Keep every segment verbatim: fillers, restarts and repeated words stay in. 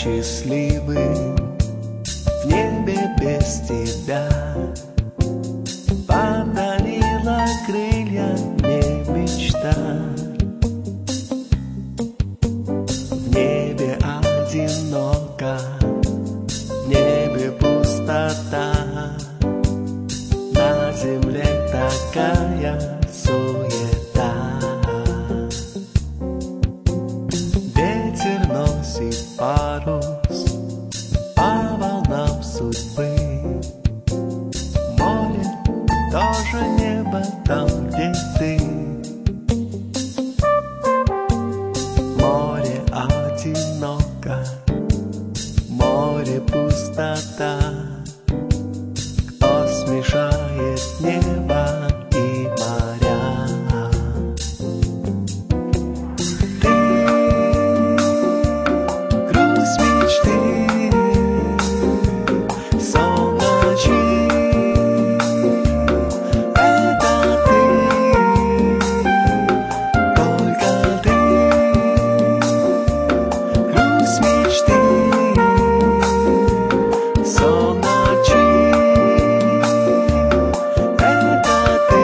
счастливым в небе без тебя. Подарила крылья мне мечта. В небе одиноко, в небе пустота, на земле такая суета. Ветер носит парус по волнам судьбы. Море тоже небо там, где ты. Море одиноко, море пустота. Кто смешает небо и моря? Ты — грусть мечты, сон ночи. Это ты, только ты. Грусть мечты, сон ночи. Это ты.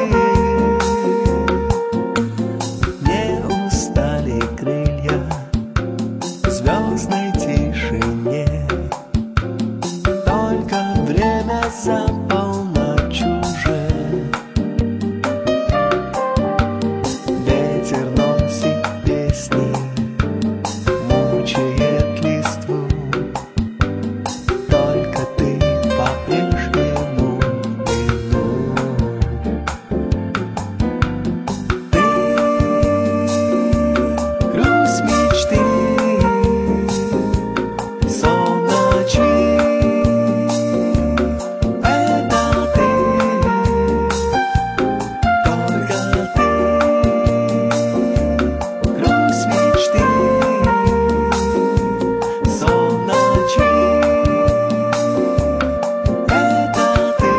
Не устали крылья в звездной тишине. Только время за полночь уже. Ветер носит песни, мучает листву. Только ты по-прежнему в плену. Ты — грусть мечты, сон ночи. Это ты, только ты. Грусть мечты, сон ночи. Это ты.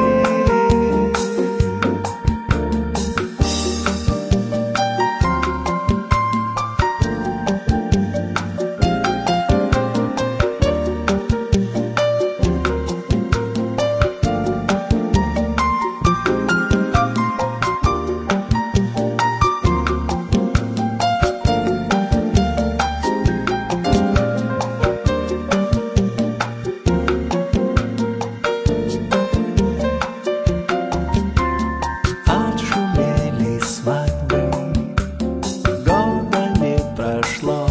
Отшумели свадьбы, года не прошло.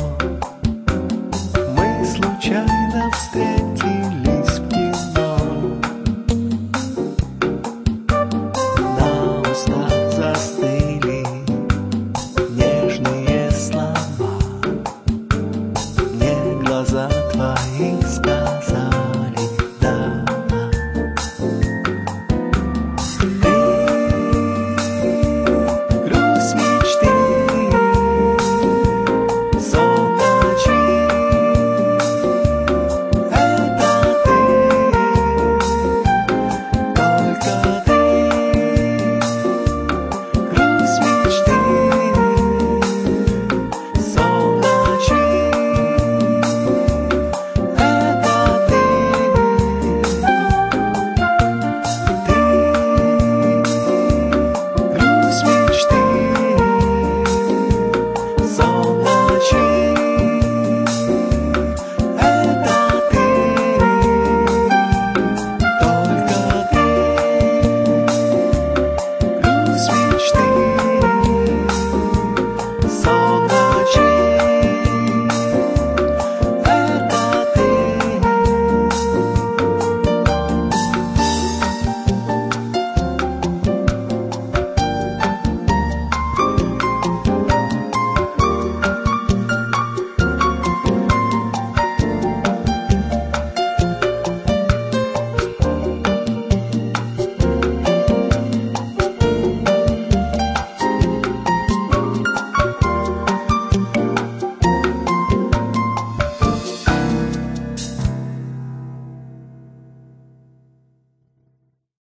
Мы случайно встретились в кино. На устах застыли нежные слова. Мне глаза твои сказали.